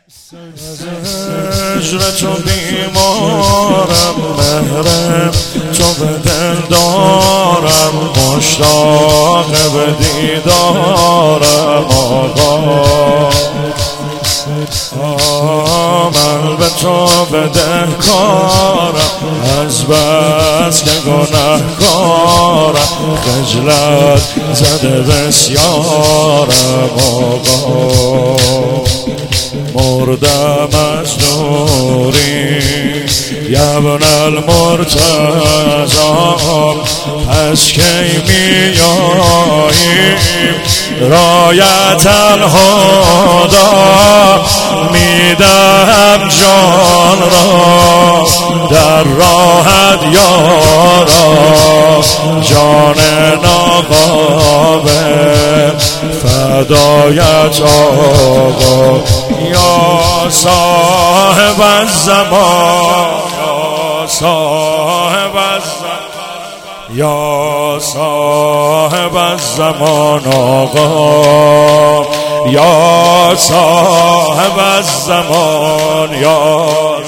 هجر تو بیمارم، مهر تو به دل دارم، مشتاق به دیدارم آقا. من به تو بدهکارم، از بس که گنهکارم، خجلت زده بسیارم آقا. مردم از دوری یبن المرتضی، پس کی میاییم رایت الهدی. میدم جان را در راحت یارا، جان ناقابل فدایت آقا. یا صاحب الزمان، یا صاحب الزمان، یا صاحب الزمان آقا. یا صاحب الزمان، یا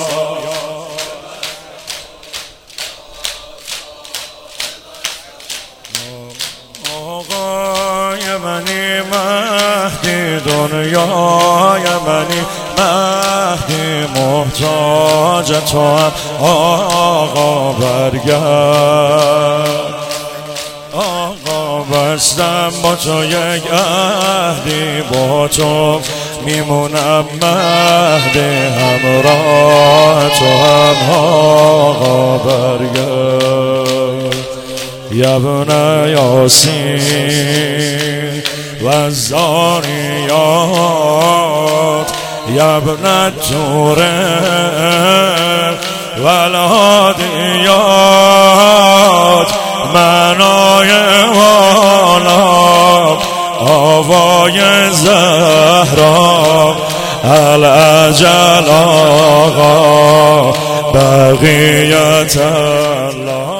آقای منی مهدی، دنیای منی مهدی، محتاج تو هم آقا. برگرد آقا، بستم با تو یک عهدی، با تو میمونم مهدی، همراه تو هم آقا. برگرد یبن یاسین و الزاریات، یبن الطوره و الهادیات، منای والا آوای زهرا، العجل آقا، بقیت الله.